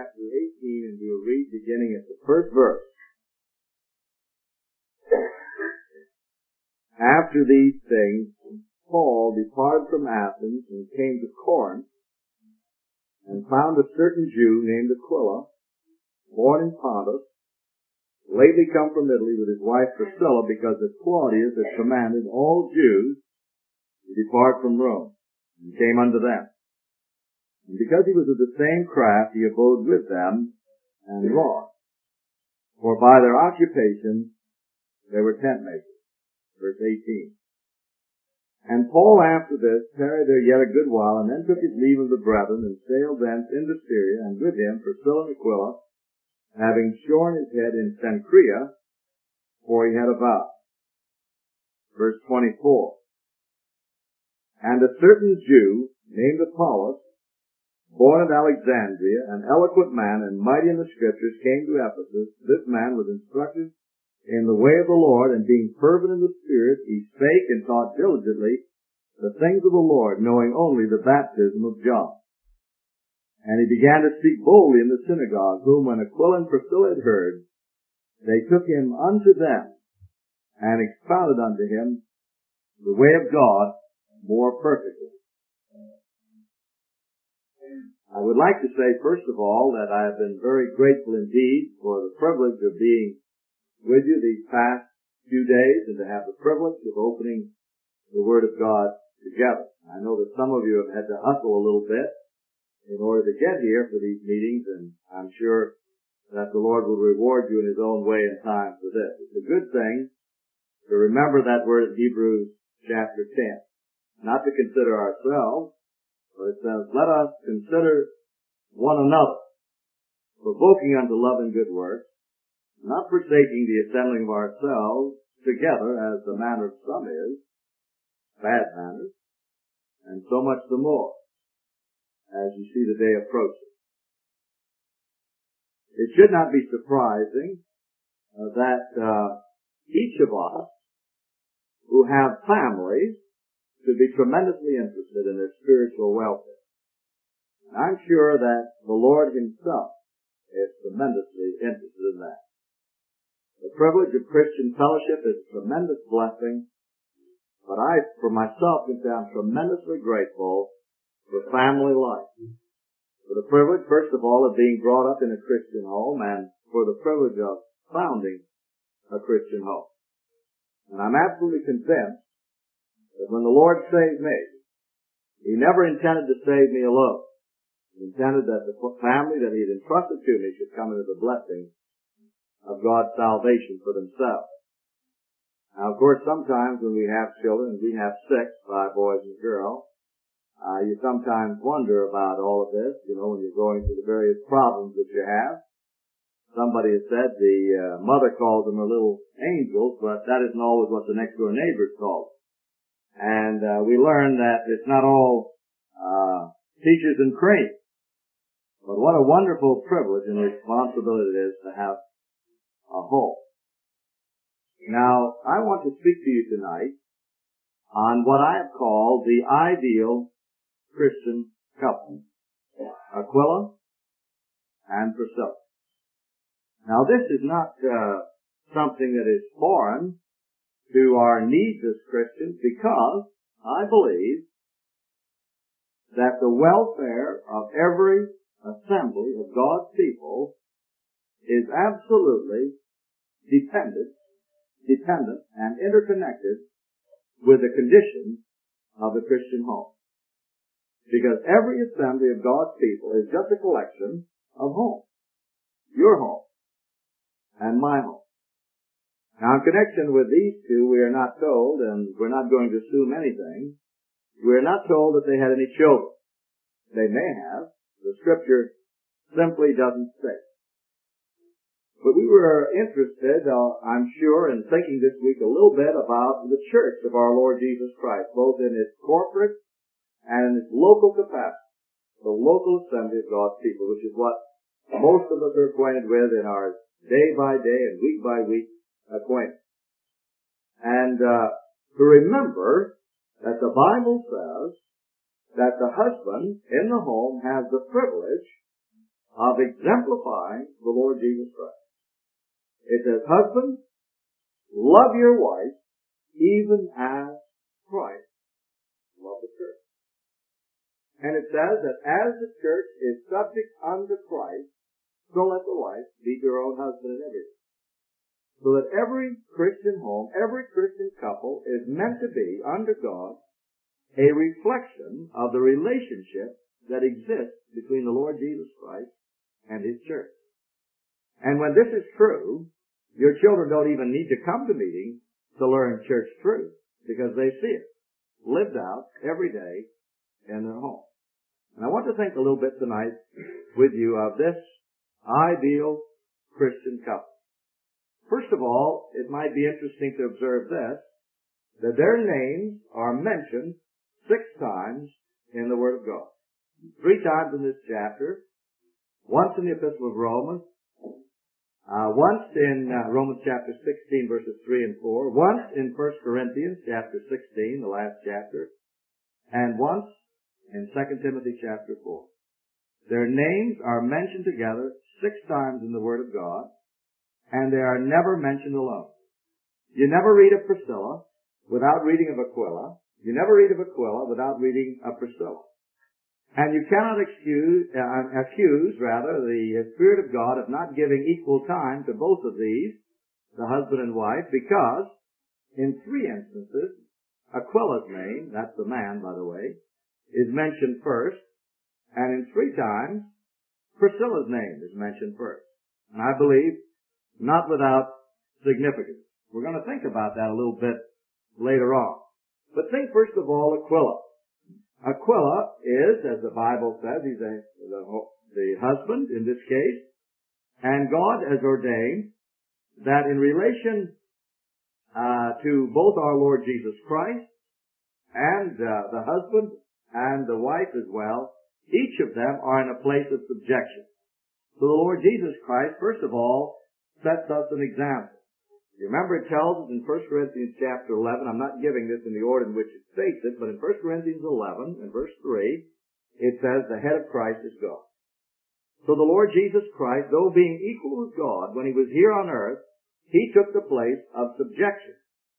chapter 18, and we'll read beginning at the first verse. After these things, Paul departed from Athens and came to Corinth, and found a certain Jew named Aquila, born in Pontus, lately come from Italy with his wife Priscilla, because that Claudius had commanded all Jews to depart from Rome, and came unto them. And because he was of the same craft, he abode with them and wrought. For by their occupation they were tent makers. Verse 18. And Paul after this tarried there yet a good while, and then took his leave of the brethren, and sailed thence into Syria, and with him Priscilla and Aquila, having shorn his head in Cenchrea, for he had a vow. Verse 24. And a certain Jew, named Apollos, born at Alexandria, an eloquent man and mighty in the Scriptures, came to Ephesus. This man was instructed in the way of the Lord, and being fervent in the Spirit, he spake and taught diligently the things of the Lord, knowing only the baptism of John. And he began to speak boldly in the synagogue, whom when Aquila and Priscilla had heard, they took him unto them, and expounded unto him the way of God more perfectly. I would like to say, first of all, that I have been very grateful indeed for the privilege of being with you these past few days, and to have the privilege of opening the Word of God together. I know that some of you have had to hustle a little bit in order to get here for these meetings, and I'm sure that the Lord will reward you in His own way and time for this. It's a good thing to remember that word in Hebrews chapter 10. Not to consider ourselves, but it says, let us consider one another, provoking unto love and good works, not forsaking the assembling of ourselves together, as the manner of some is, bad manners, and so much the more, as you see the day approaching. It should not be surprising that each of us who have families should be tremendously interested in their spiritual welfare. And I'm sure that the Lord Himself is tremendously interested in that. The privilege of Christian fellowship is a tremendous blessing, but I, for myself, can say I'm tremendously grateful for family life. For the privilege, first of all, of being brought up in a Christian home, and for the privilege of founding a Christian home. And I'm absolutely convinced that when the Lord saved me, He never intended to save me alone. He intended that the family that He had entrusted to me should come into the blessing of God's salvation for themselves. Now, of course, sometimes when we have children, we have 5 boys and a girl, you sometimes wonder about all of this, when you're going through the various problems that you have. Somebody has said the mother calls them her little angels, but that isn't always what the next door neighbors call them. And we learn that it's not all peaches and cream. But what a wonderful privilege and responsibility it is to have a home. Now, I want to speak to you tonight on what I have called the ideal Christian couple, Aquila and Priscilla. Now, this is not something that is foreign to our needs as Christians, because I believe that the welfare of every assembly of God's people is absolutely dependent and interconnected with the condition of the Christian home. Because every assembly of God's people is just a collection of homes. Your home and my home. Now, in connection with these two, we are not told, and we're not going to assume anything, we are not told that they had any children. They may have. The Scripture simply doesn't say. But we were interested, I'm sure, in thinking this week a little bit about the church of our Lord Jesus Christ, both in its corporate and in its local capacity, the local assembly of God's people, which is what most of us are acquainted with in our day by day and week by week acquaintance. And to remember that the Bible says that the husband in the home has the privilege of exemplifying the Lord Jesus Christ. It says, husbands, love your wife even as Christ loved the church. And it says that as the church is subject unto Christ, so let the wife be to her own husband in everything. So that every Christian home, every Christian couple is meant to be, under God, a reflection of the relationship that exists between the Lord Jesus Christ and His church. And when this is true, your children don't even need to come to meetings to learn church truth, because they see it lived out every day in their home. And I want to think a little bit tonight with you of this ideal Christian couple. First of all, it might be interesting to observe this, that their names are mentioned 6 times in the Word of God. 3 times in this chapter, once in the Epistle of Romans, once in Romans chapter 16 verses 3 and 4, once in 1 Corinthians chapter 16, the last chapter, and once in 2 Timothy chapter 4. Their names are mentioned together 6 times in the Word of God, and they are never mentioned alone. You never read of Priscilla without reading of Aquila. You never read of Aquila without reading of Priscilla. And you cannot accuse the Spirit of God of not giving equal time to both of these, the husband and wife, because in 3 instances, Aquila's name, that's the man, by the way, is mentioned first, and in 3 times, Priscilla's name is mentioned first. And I believe not without significance. We're going to think about that a little bit later on. But think first of all Aquila. Aquila is, as the Bible says, he's the husband in this case, and God has ordained that in relation to both our Lord Jesus Christ and the husband and the wife as well, each of them are in a place of subjection. So the Lord Jesus Christ, first of all, sets us an example. You remember it tells us in 1 Corinthians chapter 11, I'm not giving this in the order in which it states it, but in 1 Corinthians 11 and verse 3, it says the head of Christ is God. So the Lord Jesus Christ, though being equal with God, when He was here on earth, He took the place of subjection.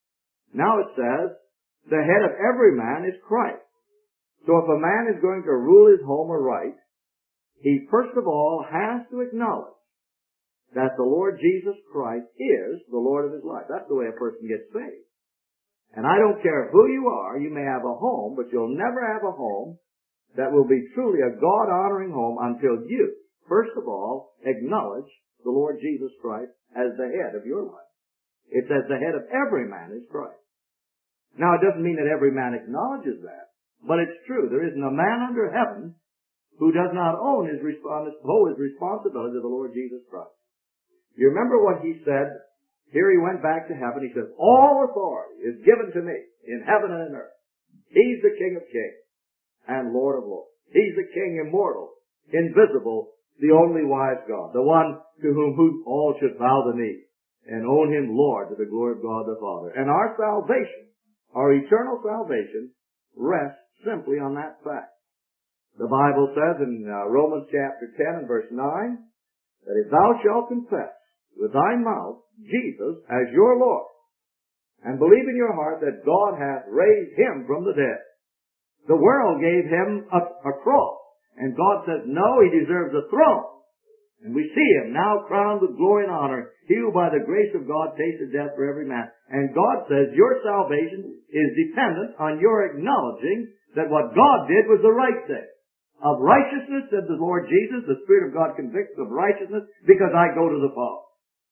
Now it says, the head of every man is Christ. So if a man is going to rule his home aright, he first of all has to acknowledge that the Lord Jesus Christ is the Lord of his life. That's the way a person gets saved. And I don't care who you are, you may have a home, but you'll never have a home that will be truly a God-honoring home until you, first of all, acknowledge the Lord Jesus Christ as the head of your life. It says the head of every man is Christ. Now, it doesn't mean that every man acknowledges that, but it's true. There isn't a man under heaven who does not owe his responsibility to the Lord Jesus Christ. You remember what He said? Here He went back to heaven. He says, all authority is given to me in heaven and in earth. He's the King of kings and Lord of lords. He's the King immortal, invisible, the only wise God, the one to whom all should bow the knee and own Him Lord to the glory of God the Father. And our salvation, our eternal salvation, rests simply on that fact. The Bible says in Romans chapter 10 and verse 9, that if thou shalt confess with thy mouth Jesus as your Lord, and believe in your heart that God hath raised Him from the dead. The world gave Him a cross, and God says, no, He deserves a throne. And we see Him now crowned with glory and honor, He who by the grace of God tasted death for every man. And God says your salvation is dependent on your acknowledging that what God did was the right thing. Of righteousness, said the Lord Jesus, the Spirit of God convicts of righteousness because I go to the Father.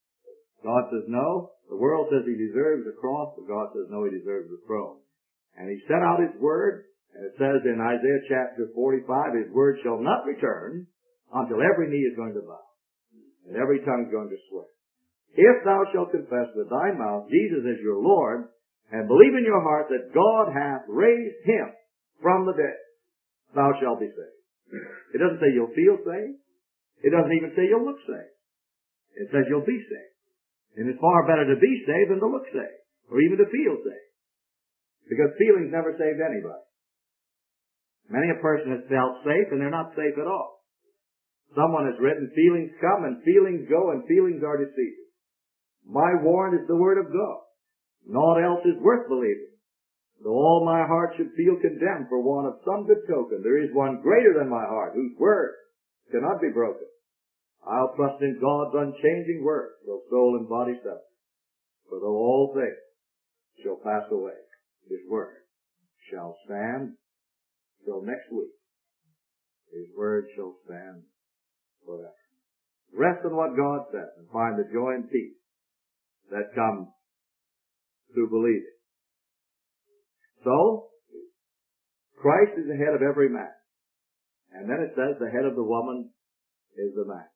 God says no. The world says He deserves the cross, but God says no, He deserves the throne. And He sent out His word, and it says in Isaiah chapter 45, His word shall not return until every knee is going to bow, and every tongue is going to swear. If thou shalt confess with thy mouth Jesus is your Lord, and believe in your heart that God hath raised Him from the dead, thou shalt be saved. It doesn't say you'll feel saved. It doesn't even say you'll look saved. It says you'll be saved. And it's far better to be saved than to look saved, or even to feel saved. Because feelings never saved anybody. Many a person has felt safe, and they're not safe at all. Someone has written, feelings come and feelings go and feelings are deceiving. My warrant is the word of God. Naught else is worth believing. Though all my heart should feel condemned for want of some good token, there is one greater than my heart, whose word cannot be broken. I'll trust in God's unchanging word, though soul and body suffer. For though all things shall pass away, His word shall stand till next week. His word shall stand forever. Rest on what God says and find the joy and peace that comes through believing. So, Christ is the head of every man. And then it says the head of the woman is the man.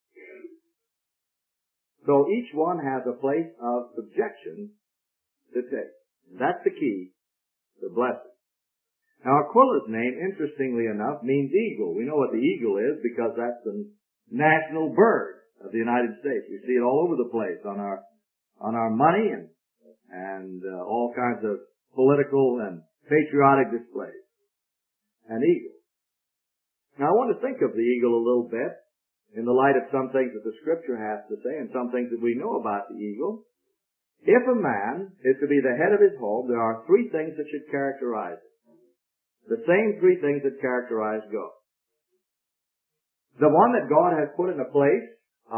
So each one has a place of subjection to take. That's the key to blessing. Now Aquila's name, interestingly enough, means eagle. We know what the eagle is because that's the national bird of the United States. We see it all over the place on our money and all kinds of political and patriotic displays. An eagle. Now I want to think of the eagle a little bit in the light of some things that the Scripture has to say and some things that we know about the eagle. If a man is to be the head of his home, there are three things that should characterize it. The same three things that characterize God. The one that God has put in a place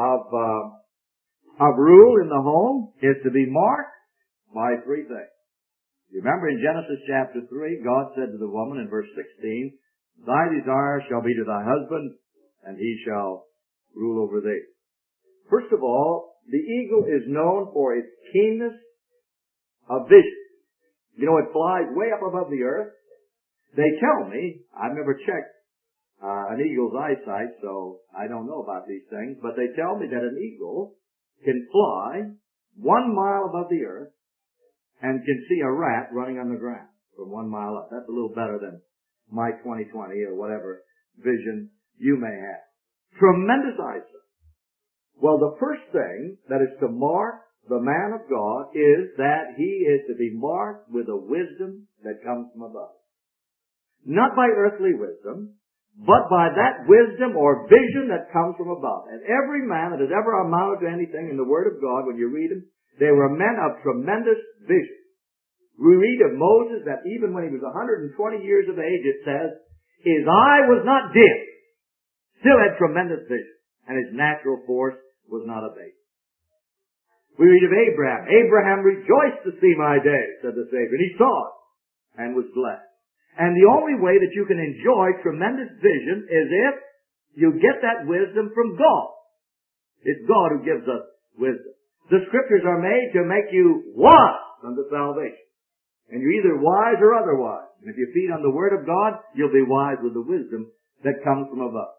of rule in the home is to be marked by three things. You remember in Genesis chapter 3, God said to the woman in verse 16, thy desire shall be to thy husband, and he shall rule over thee. First of all, the eagle is known for its keenness of vision. You know, it flies way up above the earth. They tell me, I've never checked an eagle's eyesight, so I don't know about these things, but they tell me that an eagle can fly 1 mile above the earth and can see a rat running on the ground from 1 mile up. That's a little better than my 20/20 or whatever vision you may have. Tremendous eyesight. Well, the first thing that is to mark the man of God is that he is to be marked with a wisdom that comes from above. Not by earthly wisdom, but by that wisdom or vision that comes from above. And every man that has ever amounted to anything in the Word of God, when you read them, they were men of tremendous vision. We read of Moses that even when he was 120 years of age, it says, his eye was not dim, still had tremendous vision, and his natural force was not abated. We read of Abraham. Abraham rejoiced to see my day, said the Savior, and he saw it and was blessed. And the only way that you can enjoy tremendous vision is if you get that wisdom from God. It's God who gives us wisdom. The Scriptures are made to make you wise unto salvation. And you're either wise or otherwise. And if you feed on the Word of God, you'll be wise with the wisdom that comes from above.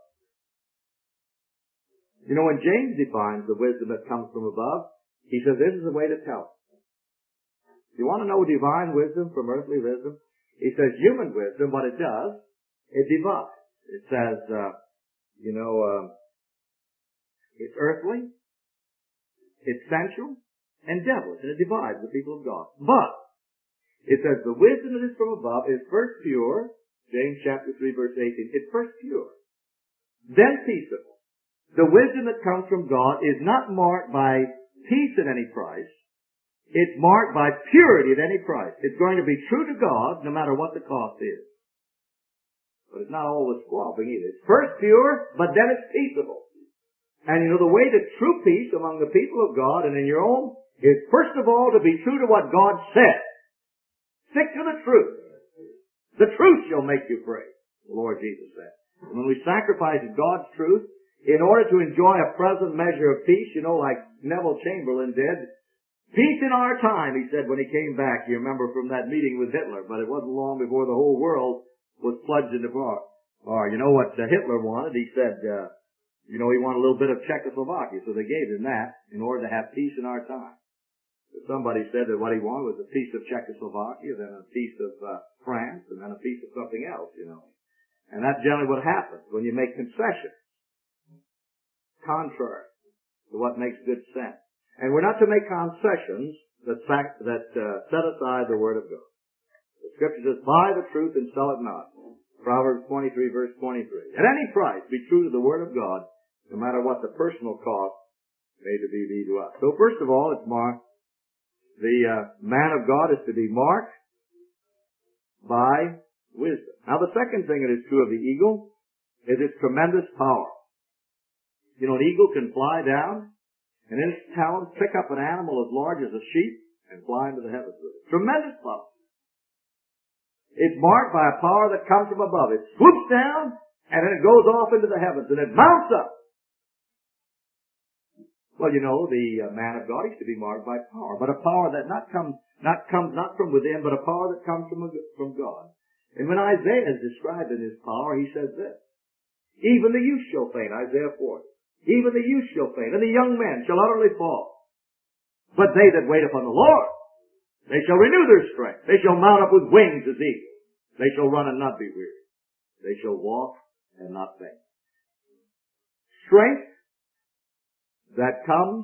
You know, when James defines the wisdom that comes from above, he says this is the way to tell it. If you want to know divine wisdom from earthly wisdom, he says human wisdom, what it does, it divides. It says, it's earthly, it's sensual, and devilish, and it divides the people of God. But, it says the wisdom that is from above is first pure, James chapter 3 verse 18, it's first pure, then peaceable. The wisdom that comes from God is not marked by peace at any price. It's marked by purity at any price. It's going to be true to God no matter what the cost is. But it's not always squabbling either. It's first pure, but then it's peaceable. And you know, the way to true peace among the people of God and in your own is first of all to be true to what God said. Stick to the truth. The truth shall make you free, the Lord Jesus said. And when we sacrifice God's truth, in order to enjoy a present measure of peace, you know, like Neville Chamberlain did, peace in our time, he said when he came back. You remember from that meeting with Hitler, but it wasn't long before the whole world was plunged into war. You know what Hitler wanted? He said, he wanted a little bit of Czechoslovakia, so they gave him that in order to have peace in our time. But somebody said that what he wanted was a piece of Czechoslovakia, then a piece of France, and then a piece of something else, you know. And that's generally what happens when you make concessions, contrary to what makes good sense. And we're not to make concessions that set aside the Word of God. The Scripture says, buy the truth and sell it not. Proverbs 23 verse 23. At any price, be true to the Word of God, no matter what the personal cost may be to us. So first of all, it's marked. The man of God is to be marked by wisdom. Now the second thing that is true of the eagle is its tremendous power. You know, an eagle can fly down and in its talons pick up an animal as large as a sheep and fly into the heavens with it. Tremendous power. It's marked by a power that comes from above. It swoops down and then it goes off into the heavens and it mounts up. Well, you know, the man of God is to be marked by power, but a power that comes not from within, but a power that comes from God. And when Isaiah is described in his power, he says this: even the youth shall faint, Isaiah 40. Even the youth shall faint, and the young men shall utterly fall. But they that wait upon the Lord, they shall renew their strength. They shall mount up with wings as eagles. They shall run and not be weary. They shall walk and not faint. Strength that comes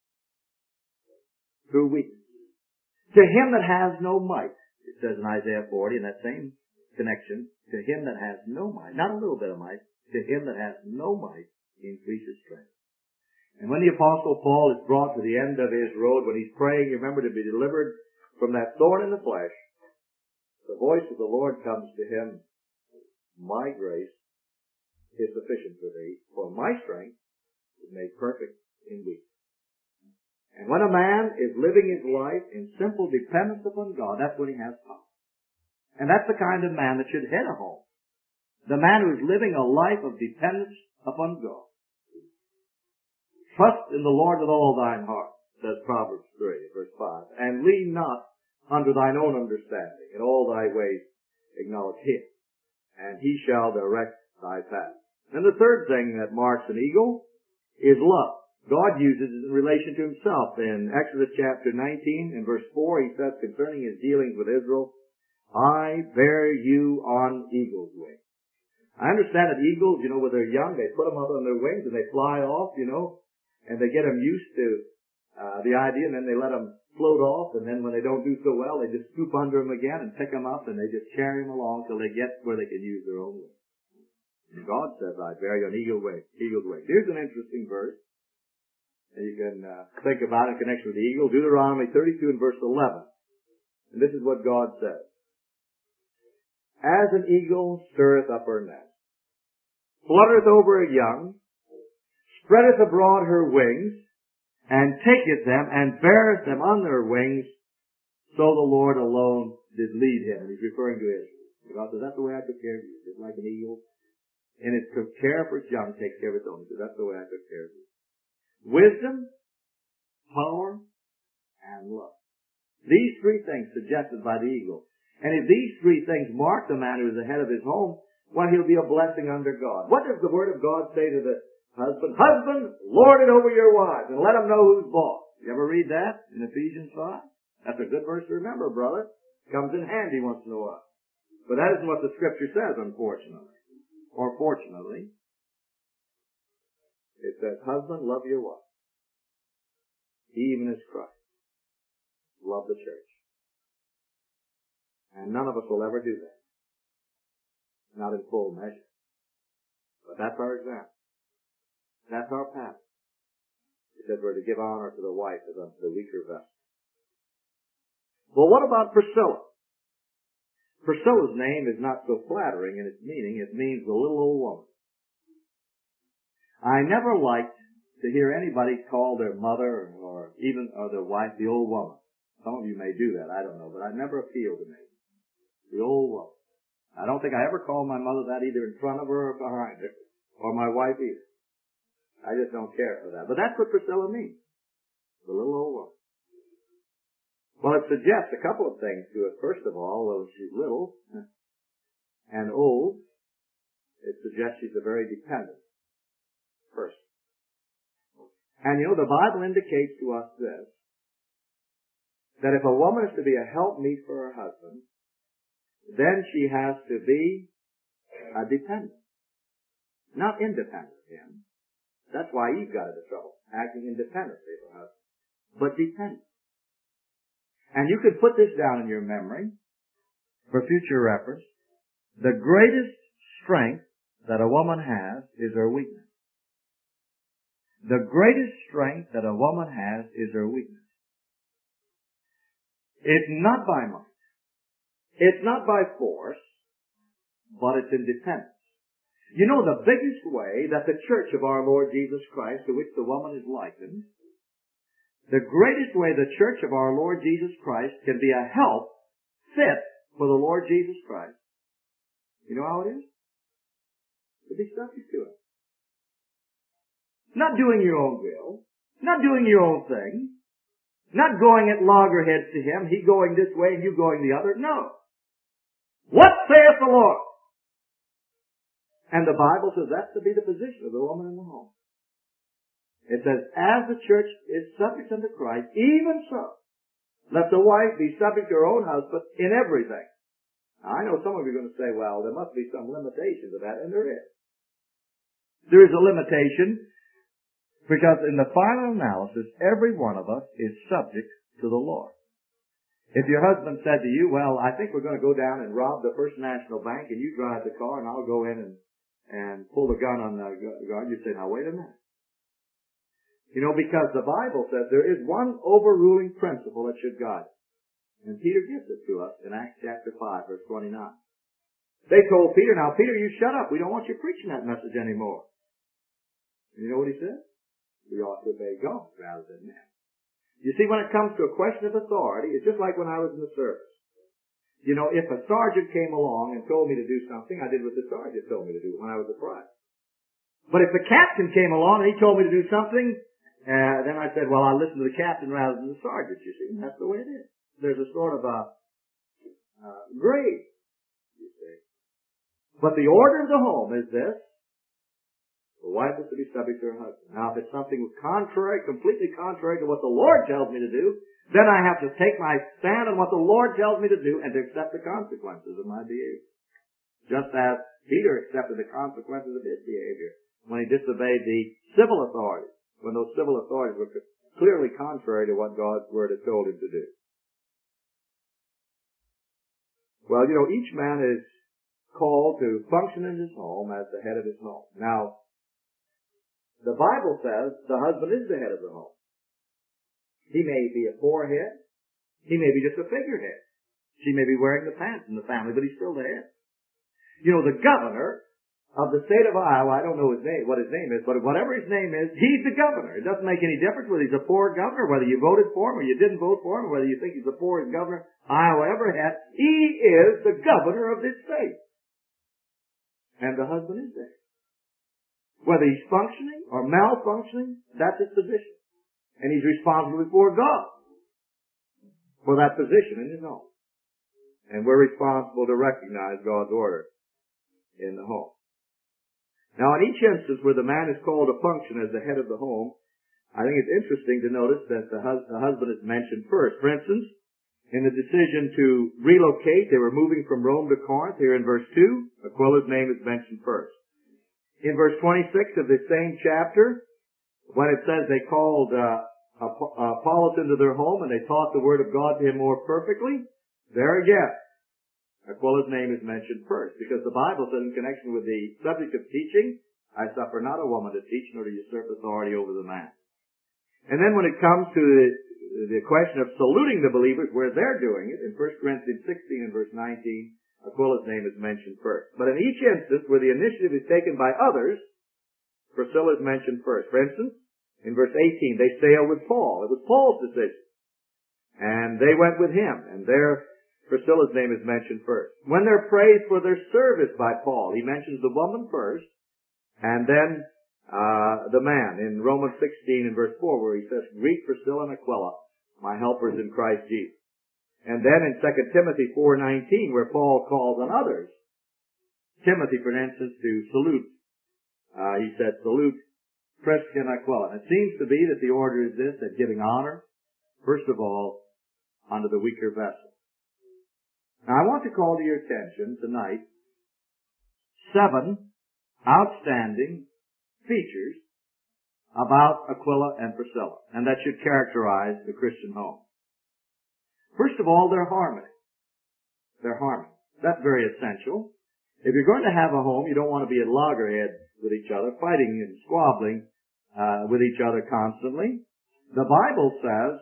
through weakness. To him that has no might, it says in Isaiah 40, in that same connection, to him that has no might, not a little bit of might, to him that has no might, increases strength. And when the Apostle Paul is brought to the end of his road, when he's praying, remember, to be delivered from that thorn in the flesh, the voice of the Lord comes to him: my grace is sufficient for thee, for my strength is made perfect in weakness. And when a man is living his life in simple dependence upon God, that's when he has power. And that's the kind of man that should head a home. The man who is living a life of dependence upon God. Trust in the Lord with all thine heart, says Proverbs 3, verse 5. And lean not unto thine own understanding. In all thy ways acknowledge him, and he shall direct thy path. And the third thing that marks an eagle is love. God uses it in relation to himself. In Exodus chapter 19 and verse 4, he says concerning his dealings with Israel, I bear you on eagle's wings. I understand that eagles, you know, when they're young, they put them up on their wings and they fly off, you know, and they get them used to the idea, and then they let them float off, and then when they don't do so well, they just scoop under them again and pick them up, and they just carry them along till they get where they can use their own wings. And God says, I bear you on eagle's wings. Here's an interesting verse, and you can think about it in connection with the eagle. Deuteronomy 32 and verse 11. And this is what God says. As an eagle stirreth up her nest, fluttereth over her young, spreadeth abroad her wings, and taketh them, and beareth them on their wings, so the Lord alone did lead him. And he's referring to Israel. God says, that's the way I took care of you. Just like an eagle. And it took care of its young, takes care of its own. He says, that's the way I took care of you. Wisdom, power, and love. These three things suggested by the eagle. And if these three things mark the man who is the head of his home, well, he'll be a blessing under God. What does the Word of God say to the husband? Husband, lord it over your wives, and let them know who's boss. You ever read that in Ephesians 5? That's a good verse to remember, brother. Comes in handy once in a while. But that isn't what the Scripture says, unfortunately. Or fortunately. It says, husband, love your wife, even as Christ loved the church. And none of us will ever do that. Not in full measure. But that's our example. That's our path. It says we're to give honor to the wife as unto the weaker vessel. Well, what about Priscilla? Priscilla's name is not so flattering in its meaning. It means the little old woman. I never liked to hear anybody call their mother or their wife the old woman. Some of you may do that, I don't know, but it never appealed to me. The old woman. I don't think I ever called my mother that either in front of her or behind her, or my wife either. I just don't care for that. But that's what Priscilla means. The little old woman. Well, it suggests a couple of things to us. First of all, though she's little and old, it suggests she's a very dependent person. And you know, the Bible indicates to us this, that if a woman is to be a helpmeet for her husband, then she has to be a dependent. Not independent of him. That's why Eve got into trouble, acting independently of her husband. But dependent. And you could put this down in your memory for future reference. The greatest strength that a woman has is her weakness. the greatest strength that a woman has is her weakness. It's not by might. It's not by force, but it's in dependence. You know, the biggest way that the church of our Lord Jesus Christ, to which the woman is likened, the greatest way the church of our Lord Jesus Christ can be a help fit for the Lord Jesus Christ, you know how it is? To be subject to it. Not doing your own will, not doing your own thing, not going at loggerheads to him, he going this way and you going the other. No. What saith the Lord? And the Bible says that's to be the position of the woman in the home. It says, as the church is subject unto Christ, even so, let the wife be subject to her own husband in everything. Now, I know some of you are going to say, well, there must be some limitation to that, and there is. There is a limitation because in the final analysis, every one of us is subject to the Lord. If your husband said to you, well, I think we're going to go down and rob the First National Bank and you drive the car and I'll go in and pull the gun on the guard, you say, now wait a minute. You know, because the Bible says there is one overruling principle that should guide us. And Peter gives it to us in Acts chapter 5, verse 29. They told Peter, now Peter, you shut up. We don't want you preaching that message anymore. And you know what he said? We ought to obey God rather than men. You see, when it comes to a question of authority, it's just like when I was in the service. You know, if a sergeant came along and told me to do something, I did what the sergeant told me to do when I was a private. But if the captain came along and he told me to do something, then I said, well, I'll listen to the captain rather than the sergeant, you see. And that's the way it is. There's a sort of a grade, you see. But the order of the home is this. The wife is to be subject to her husband. Now, if it's something contrary, completely contrary to what the Lord tells me to do, then I have to take my stand on what the Lord tells me to do and to accept the consequences of my behavior. Just as Peter accepted the consequences of his behavior when he disobeyed the civil authorities, when those civil authorities were clearly contrary to what God's Word had told him to do. Well, you know, each man is called to function in his home as the head of his home. Now, the Bible says the husband is the head of the home. He may be a forehead. He may be just a figurehead. She may be wearing the pants in the family, but he's still the head. You know, the governor of the state of Iowa, I don't know what his name is, but whatever his name is, he's the governor. It doesn't make any difference whether he's a poor governor, whether you voted for him or you didn't vote for him, or whether you think he's the poorest governor Iowa ever had. He is the governor of this state. And the husband is there. Whether he's functioning or malfunctioning, that's his position. And he's responsible before God for that position in his home. And we're responsible to recognize God's order in the home. Now, in each instance where the man is called to function as the head of the home, I think it's interesting to notice that the husband is mentioned first. For instance, in the decision to relocate, they were moving from Rome to Corinth. Here in verse 2, Aquila's name is mentioned first. In verse 26 of this same chapter, when it says they called Apollos into their home and they taught the Word of God to him more perfectly, there again, Aquila's name is mentioned first, because the Bible says in connection with the subject of teaching, I suffer not a woman to teach nor to usurp authority over the man. And then when it comes to the question of saluting the believers where they're doing it, in 1 Corinthians 16 and verse 19, Aquila's name is mentioned first. But in each instance where the initiative is taken by others, Priscilla is mentioned first. For instance, in verse 18, they sailed with Paul. It was Paul's decision. And they went with him. And there, Priscilla's name is mentioned first. When they're praised for their service by Paul, he mentions the woman first, and then the man in Romans 16 and verse 4, where he says, greet Priscilla and Aquila, my helpers in Christ Jesus. And then in 2 Timothy 4:19, where Paul calls on others, Timothy, for instance, to salute. He said, salute Prisca and Aquila. And it seems to be that the order is this, that giving honor, first of all, unto the weaker vessel. Now I want to call to your attention tonight 7 outstanding features about Aquila and Priscilla, and that should characterize the Christian home. First of all, their harmony. Their harmony. That's very essential. If you're going to have a home, you don't want to be at loggerheads with each other, fighting and squabbling with each other constantly. The Bible says,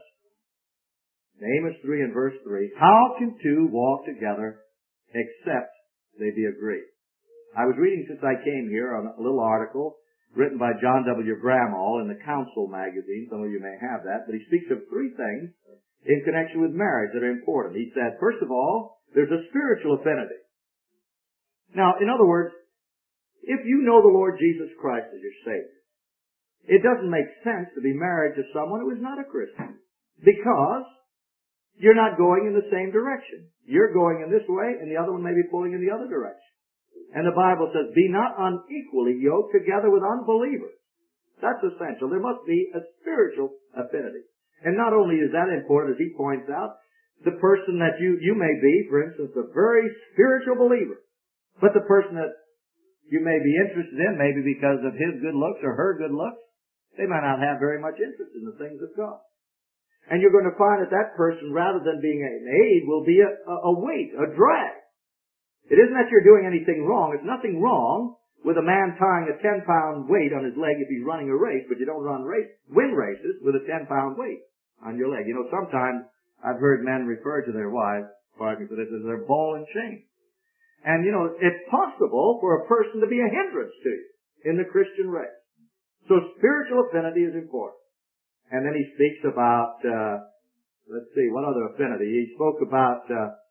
in Amos 3 and verse 3, how can two walk together except they be agreed? I was reading since I came here a little article written by John W. Bramall in the Council magazine. Some of you may have that, but he speaks of three things in connection with marriage that are important. He said, first of all, there's a spiritual affinity. Now, in other words, if you know the Lord Jesus Christ as your Savior, it doesn't make sense to be married to someone who is not a Christian, because you're not going in the same direction. You're going in this way, and the other one may be pulling in the other direction. And the Bible says, be not unequally yoked together with unbelievers. That's essential. There must be a spiritual affinity. And not only is that important, as he points out, the person that you may be, for instance, a very spiritual believer, but the person that you may be interested in, maybe because of his good looks or her good looks, they might not have very much interest in the things of God. And you're going to find that that person, rather than being an aid, will be a weight, a drag. It isn't that you're doing anything wrong. There's nothing wrong with a man tying a 10-pound weight on his leg if he's running a race, but you don't win races with a 10-pound weight on your leg. You know, sometimes I've heard men refer to their wives, pardon me for this, as their ball and chain. And, you know, it's possible for a person to be a hindrance to you in the Christian race. So spiritual affinity is important. And then he speaks about, let's see, what other affinity? He spoke about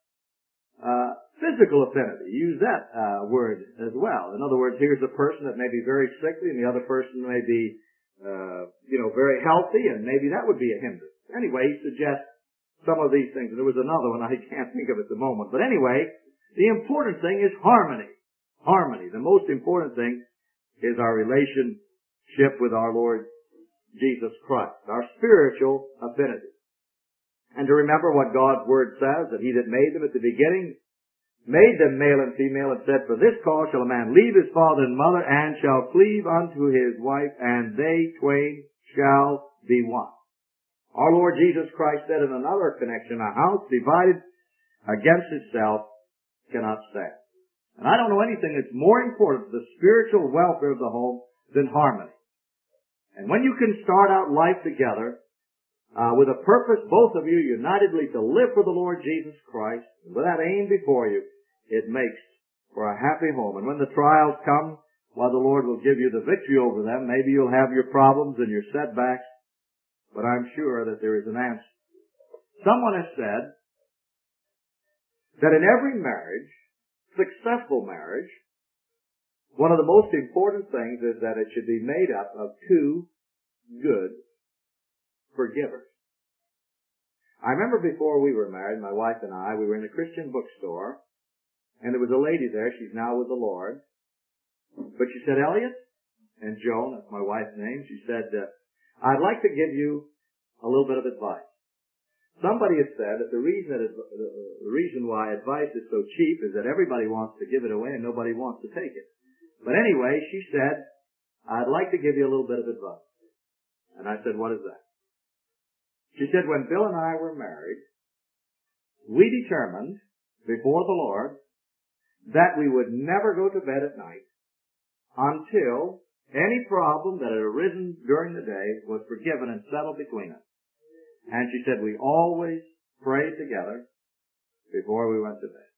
physical affinity. He used that word as well. In other words, here's a person that may be very sickly, and the other person may be, very healthy, and maybe that would be a hindrance. Anyway, he suggests some of these things. And there was another one I can't think of at the moment. But anyway, the important thing is harmony. Harmony. The most important thing is our relationship with our Lord Jesus Christ, our spiritual affinity. And to remember what God's Word says, that He that made them at the beginning made them male and female, and said, for this cause shall a man leave his father and mother, and shall cleave unto his wife, and they twain shall be one. Our Lord Jesus Christ said in another connection, a house divided against itself cannot stand. And I don't know anything that's more important to the spiritual welfare of the home than harmony. And when you can start out life together, with a purpose, both of you unitedly to live for the Lord Jesus Christ, and with that aim before you, it makes for a happy home. And when the trials come, while the Lord will give you the victory over them, maybe you'll have your problems and your setbacks, but I'm sure that there is an answer. Someone has said that in every marriage, successful marriage, one of the most important things is that it should be made up of two good forgivers. I remember before we were married, my wife and I, we were in a Christian bookstore, and there was a lady there. She's now with the Lord. But she said, Elliot, and Joan, that's my wife's name, she said, I'd like to give you a little bit of advice. Somebody has said that the reason why advice is so cheap is that everybody wants to give it away and nobody wants to take it. But anyway, she said, I'd like to give you a little bit of advice. And I said, what is that? She said, when Bill and I were married, we determined before the Lord that we would never go to bed at night until any problem that had arisen during the day was forgiven and settled between us. And she said, we always prayed together before we went to bed.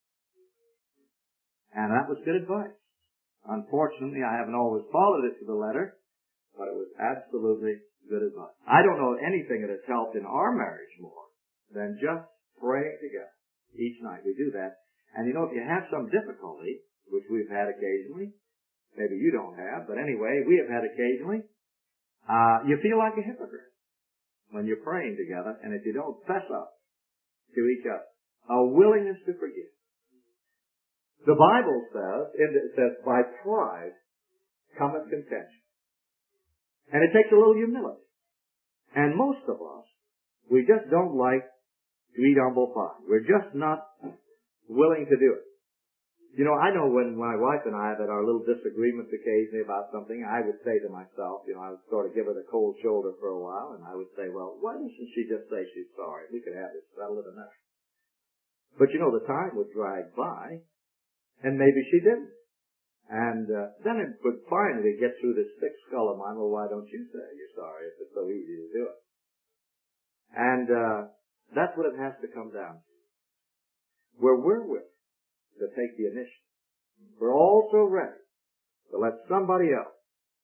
And that was good advice. Unfortunately, I haven't always followed it to the letter, but it was absolutely good advice. I don't know anything that has helped in our marriage more than just praying together each night. We do that. And you know, if you have some difficulty, which we've had occasionally, maybe you don't have, but anyway, we have had occasionally, you feel like a hypocrite when you're praying together, and if you don't fess up to each other, a willingness to forgive. The Bible says, by pride cometh contention. And it takes a little humility. And most of us, we just don't like to eat humble pie. We're just not willing to do it. You know, I know when my wife and I had our little disagreements occasionally about something, I would say to myself, I would sort of give her the cold shoulder for a while, and I would say, well, why doesn't she just say she's sorry? We could have this settled enough. But the time would drag by, and maybe she didn't. And then it would finally get through this thick skull of mine, well, why don't you say you're sorry if it's so easy to do it? And that's what it has to come down to. Where we're willing to take the initiative. We're also ready to let somebody else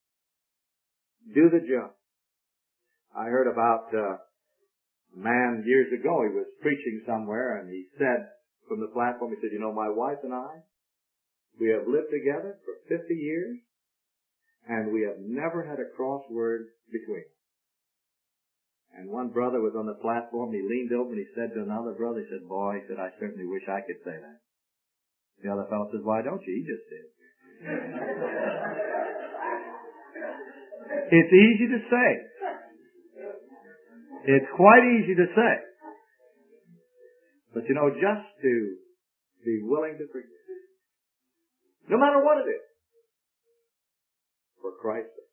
do the job. I heard about a man years ago. He was preaching somewhere, and he said from the platform, he said, you know, my wife and I, we have lived together for 50 years, and we have never had a crossword between us. And one brother was on the platform. He leaned over and he said to another brother, he said, boy, he said, I certainly wish I could say that. The other fellow says, why don't you? He just did. It's easy to say. It's quite easy to say. But you know, just to be willing to forgive. No matter what it is. For Christ's sake.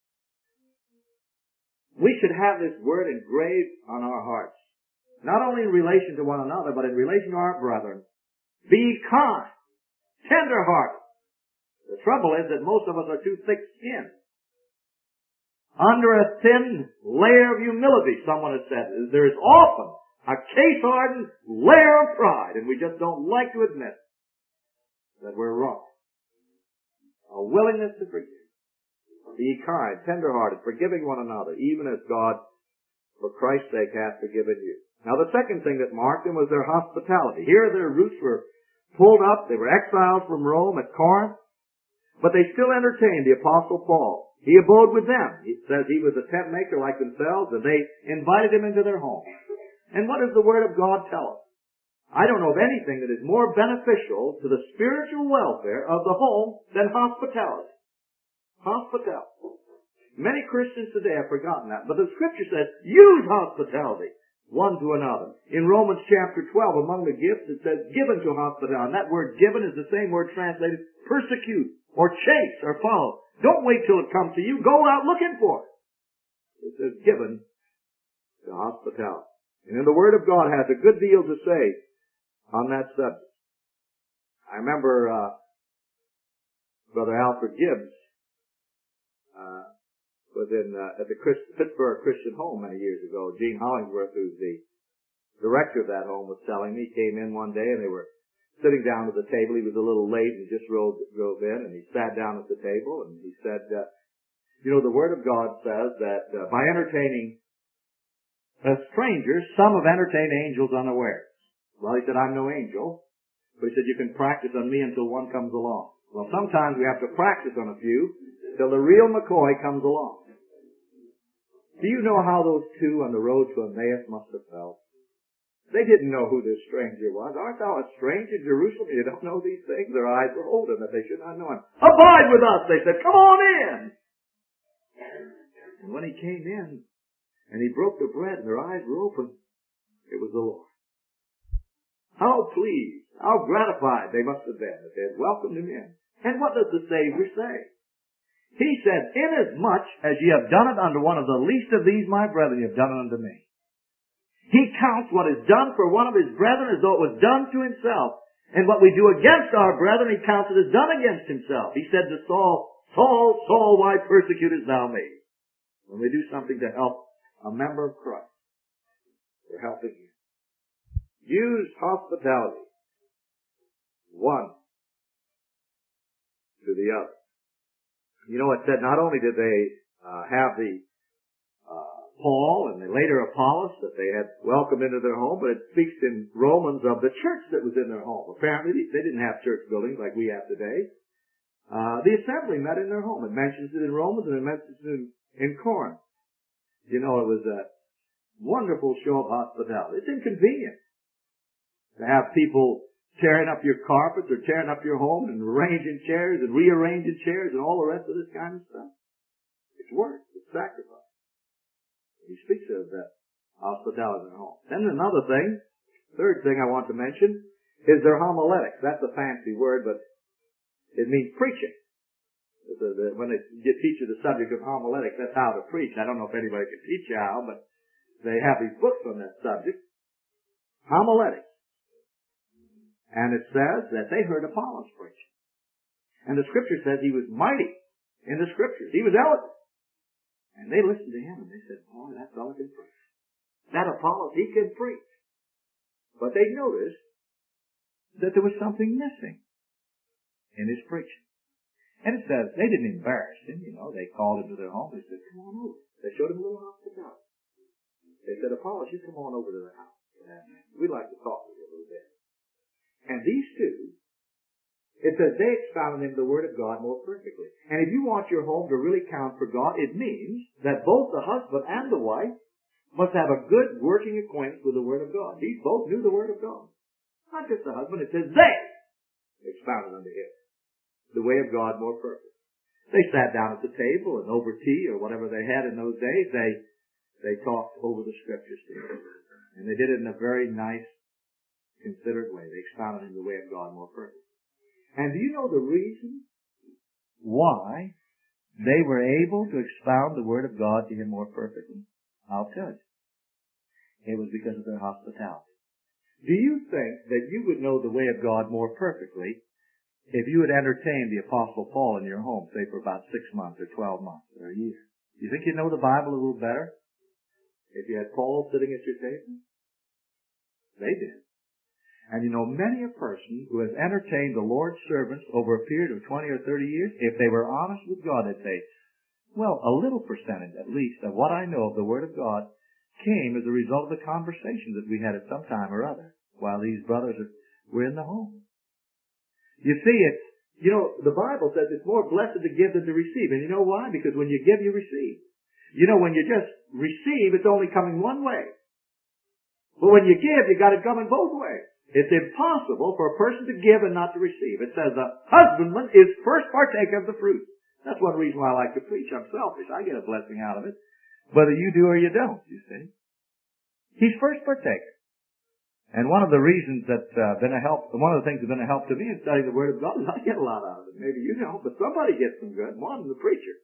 We should have this word engraved on our hearts. Not only in relation to one another, but in relation to our brethren. Be kind. Tender-hearted. The trouble is that most of us are too thick-skinned. Under a thin layer of humility, someone has said, there is often a case-hardened layer of pride, and we just don't like to admit that we're wrong. A willingness to forgive. Be kind, tender-hearted, forgiving one another, even as God, for Christ's sake, hath forgiven you. Now the second thing that marked them was their hospitality. Here their roots were pulled up. They were exiles from Rome at Corinth, but they still entertained the Apostle Paul. He abode with them. It says he was a tent maker like themselves, and they invited him into their home. And what does the Word of God tell us? I don't know of anything that is more beneficial to the spiritual welfare of the home than hospitality. Hospitality. Many Christians today have forgotten that, but the Scripture says, use hospitality one to another. In Romans chapter 12, among the gifts, it says, given to hospitality. And that word given is the same word translated persecute, or chase, or follow. Don't wait till it comes to you. Go out looking for it. It says given to hospitality. And the Word of God has a good deal to say on that subject. I remember Brother Alfred Gibbs was at the Pittsburgh Christian Home many years ago. Gene Hollingsworth, who's the director of that home, was telling me. He came in one day and they were sitting down at the table. He was a little late and just drove in, and he sat down at the table and he said, you know, the Word of God says that by entertaining strangers, some have entertained angels unawares. Well, he said, I'm no angel. But he said, you can practice on me until one comes along. Well, sometimes we have to practice on a few till the real McCoy comes along. Do you know how those two on the road to Emmaus must have felt? They didn't know who this stranger was. Art thou a stranger in Jerusalem? You don't know these things? Their eyes were open that they should not know him. Abide with us, they said. Come on in. And when he came in, and he broke the bread, and their eyes were open, it was the Lord. How pleased, how gratified they must have been that they had welcomed him in. And what does the Savior say? He said, inasmuch as ye have done it unto one of the least of these my brethren, ye have done it unto me. He counts what is done for one of his brethren as though it was done to himself. And what we do against our brethren, he counts it as done against himself. He said to Saul, Saul, Saul, why persecutest thou me? When we do something to help a member of Christ, we're helping him. Use hospitality. One to the other. You know, it said not only did they have the Paul and then later Apollos that they had welcomed into their home, but it speaks in Romans of the church that was in their home. Apparently, they didn't have church buildings like we have today. The assembly met in their home. It mentions it in Romans and it mentions it in Corinth. You know, it was a wonderful show of hospitality. It's inconvenient to have people tearing up your carpets or tearing up your home and arranging chairs and rearranging chairs and all the rest of this kind of stuff. It's work. It's sacrifice. He speaks of that hospitality in their home. Then another thing, third thing I want to mention, is their homiletics. That's a fancy word, but it means preaching. When they teach you the subject of homiletics, that's how to preach. I don't know if anybody can teach you how, but they have these books on that subject. Homiletics. And it says that they heard Apollos preach. And the Scripture says he was mighty in the Scriptures. He was eloquent. And they listened to him and they said, boy, that fellow can preach. That Apollos, he can preach. But they noticed that there was something missing in his preaching. And it says, they didn't embarrass him, they called him to their home. They said, come on over. They showed him a little hospitality. They said, Apollos, you come on over to the house. We'd like to talk with you a little bit. And these two, it says they expounded him the Word of God more perfectly. And if you want your home to really count for God, it means that both the husband and the wife must have a good working acquaintance with the Word of God. These both knew the Word of God. Not just the husband, it says they expounded unto him the way of God more perfect. They sat down at the table and over tea or whatever they had in those days, they talked over the Scriptures together. And they did it in a very nice, considerate way. They expounded him the way of God more perfect. And do you know the reason why they were able to expound the Word of God to him more perfectly? I'll tell you. It was because of their hospitality. Do you think that you would know the way of God more perfectly if you had entertained the Apostle Paul in your home, say for about 6 months or 12 months or a year? Do you think you'd know the Bible a little better if you had Paul sitting at your table? They did. And many a person who has entertained the Lord's servants over a period of 20 or 30 years, if they were honest with God, they'd say, well, a little percentage, at least, of what I know of the Word of God came as a result of the conversation that we had at some time or other while these brothers were in the home. You see, the Bible says it's more blessed to give than to receive. And you know why? Because when you give, you receive. When you just receive, it's only coming one way. But when you give, you got it coming both ways. It's impossible for a person to give and not to receive. It says the husbandman is first partaker of the fruit. That's one reason why I like to preach. I'm selfish. I get a blessing out of it. Whether you do or you don't, you see. He's first partaker. And one of the reasons that's been a help, one of the things that's been a help to me in studying the Word of God is I get a lot out of it. Maybe you don't, but somebody gets some good, more than the preacher.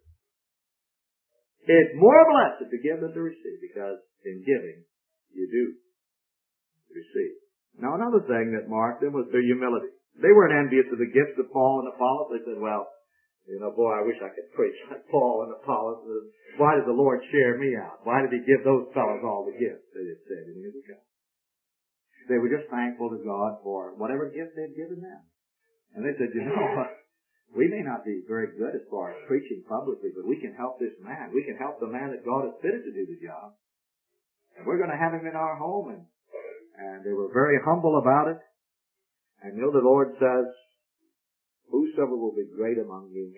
It's more blessed to give than to receive, because in giving, you do receive. Now another thing that marked them was their humility. They weren't envious of the gifts of Paul and Apollos. They said, well, boy, I wish I could preach like Paul and Apollos. Why did the Lord share me out? Why did he give those fellows all the gifts? They just said in years ago. They were just thankful to God for whatever gift they'd given them. And they said, we may not be very good as far as preaching publicly, but we can help this man. We can help the man that God has fitted to do the job. And we're going to have him in our home. And they were very humble about it. And the Lord says, whosoever will be great among you,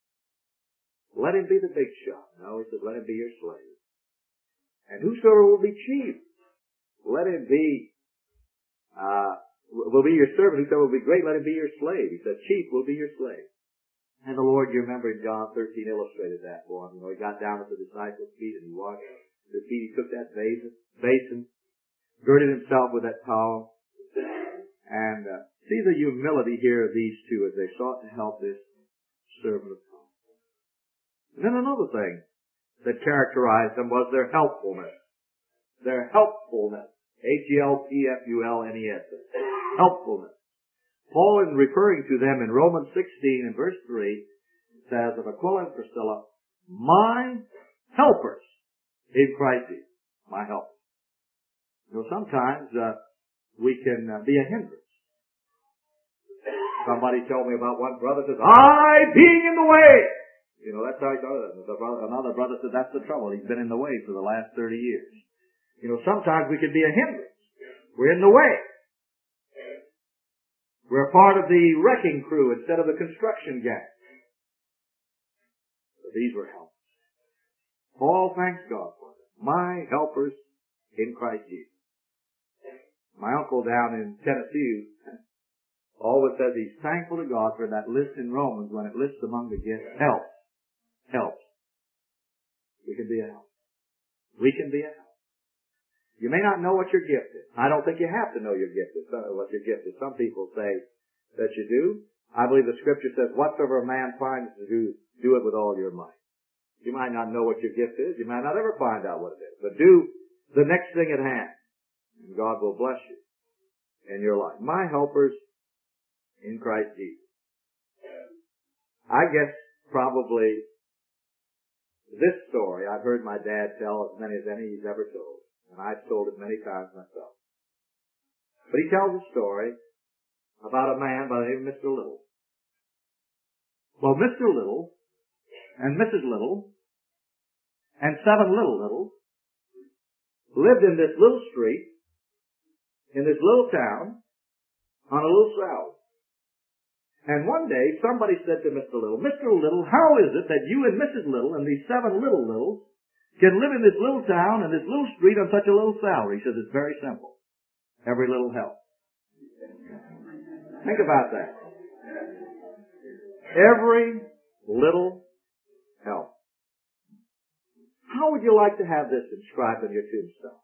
let him be the big shot. No, he said, let him be your slave. And whosoever will be chief, let him be, will be your servant. Whosoever will be great, let him be your slave. He said, chief will be your slave. And the Lord, you remember in John 13, illustrated that for him. He got down at the disciples' feet and he washed their feet. He took that basin, girded himself with that towel, and see the humility here of these two as they sought to help this servant of God. And then another thing that characterized them was their helpfulness. Their helpfulness. Helpfulness. Helpfulness. Paul, in referring to them in Romans 16 and verse 3, says of Aquila and Priscilla, my helpers in Christ Jesus. My helpers. Sometimes we can be a hindrance. Somebody told me about one brother says, I being in the way. That's how he does it. Another brother said, that's the trouble. He's been in the way for the last 30 years. Sometimes we can be a hindrance. We're in the way. We're part of the wrecking crew instead of the construction gang. But these were helpers. Paul thanks God for them. My helpers in Christ Jesus. My uncle down in Tennessee always says he's thankful to God for that list in Romans when it lists among the gifts, help. Help. We can be a help. We can be a help. You may not know what your gift is. I don't think you have to know your gift is, what your gift is. Some people say that you do. I believe the Scripture says, whatsoever a man finds to do it with all your might. You might not know what your gift is. You might not ever find out what it is. But do the next thing at hand. And God will bless you in your life. My helpers in Christ Jesus. I guess probably this story I've heard my dad tell as many as any he's ever told. And I've told it many times myself. But he tells a story about a man by the name of Mr. Little. Well, Mr. Little and Mrs. Little and 7 little Littles lived in this little street, in this little town, on a little salad. And one day somebody said to Mr. Little, Mr. Little, how is it that you and Mrs. Little and these 7 little Littles can live in this little town and this little street on such a little salary? He says, it's very simple. Every little helps. Think about that. Every little helps. How would you like to have this inscribed on your tombstone?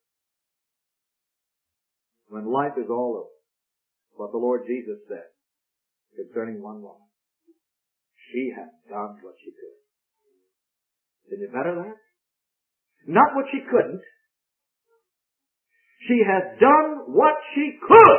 When life is all over, what the Lord Jesus said concerning one woman. She had done what she could. Did you better that? Not what she couldn't. She has done what she could.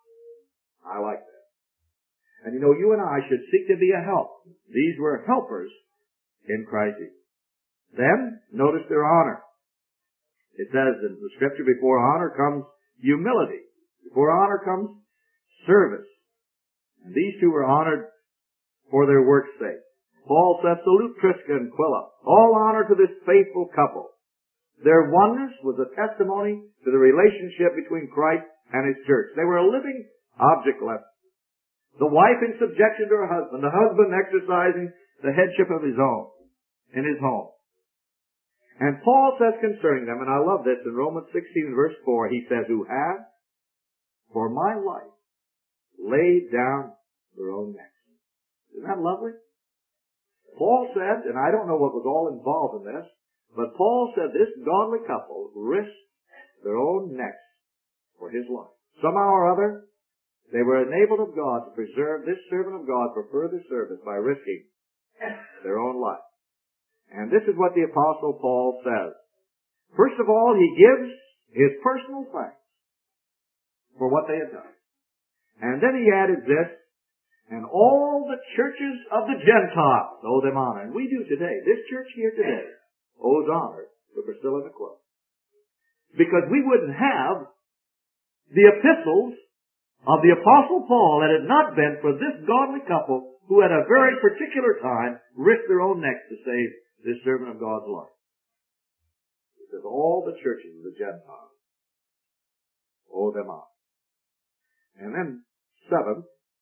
I like that. And you know, you and I should seek to be a help. These were helpers in Christ Jesus. Then, notice their honor. It says in the Scripture, before honor comes humility. Before honor comes service. And these two were honored for their work's sake. Paul says, salute Prisca and Aquila. All honor to this faithful couple. Their oneness was a testimony to the relationship between Christ and His church. They were a living object lesson. The wife in subjection to her husband. The husband exercising the headship of his own in his home. And Paul says concerning them, and I love this, in Romans 16 verse 4, he says, who have, for my life, laid down their own necks. Isn't that lovely? Paul said, and I don't know what was all involved in this, but Paul said this godly couple risked their own necks for his life. Somehow or other, they were enabled of God to preserve this servant of God for further service by risking their own life. And this is what the Apostle Paul says. First of all, he gives his personal thanks for what they had done. And then he added this, and all the churches of the Gentiles owe them honor. And we do today. This church here today owes honor to Priscilla and Aquila. Because we wouldn't have the epistles of the Apostle Paul had it not been for this godly couple who at a very particular time risked their own necks to save this servant of God's life. It says all the churches of the Gentiles owe them honor. And then, 7,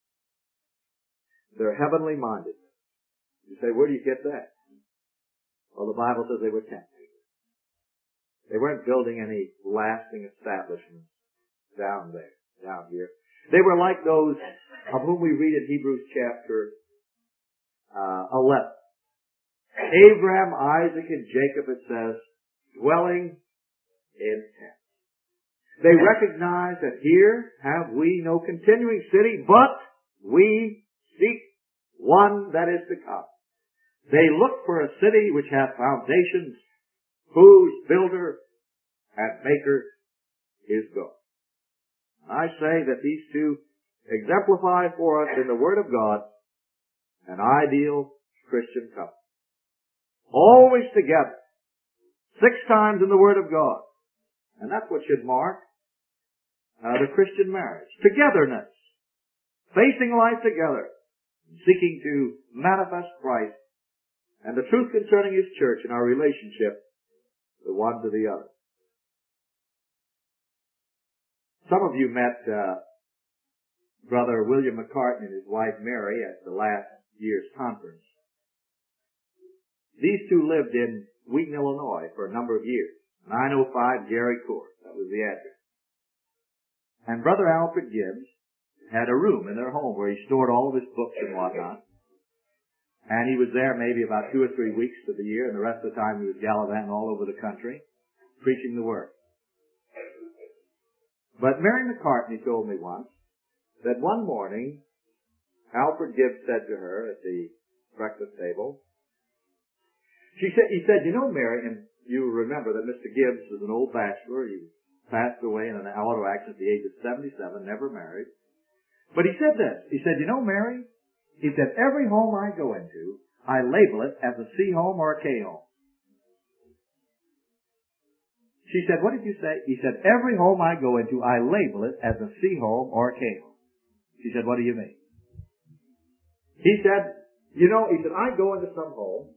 they're heavenly minded. You say, where do you get that? Well, the Bible says they were tent makers. They weren't building any lasting establishments down here. They were like those of whom we read in Hebrews chapter 11. Abraham, Isaac, and Jacob, it says, dwelling in tents. They recognize that here have we no continuing city, but we seek one that is to come. They look for a city which hath foundations, whose builder and maker is God. I say that these two exemplify for us in the Word of God an ideal Christian couple. Always together. 6 times in the Word of God. And that's what should mark the Christian marriage. Togetherness. Facing life together. Seeking to manifest Christ and the truth concerning His church and our relationship the one to the other. Some of you met Brother William McCartney and his wife Mary at the last year's conference. These two lived in Wheaton, Illinois for a number of years. 905 Gary Court. That was the address. And Brother Alfred Gibbs had a room in their home where he stored all of his books and whatnot. And he was there maybe about 2 or 3 weeks of the year, and the rest of the time he was gallivanting all over the country, preaching the Word. But Mary McCartney told me once that one morning, Alfred Gibbs said to her at the breakfast table, he said, you know, Mary, and you remember that Mr. Gibbs was an old bachelor. He passed away in an auto accident at the age of 77, never married. But he said this. He said, you know, Mary, He said, every home I go into, I label it as a C home or a K home. She said, what did you say? He said, every home I go into, I label it as a C home or a K home. She said, what do you mean? He said, I go into some homes,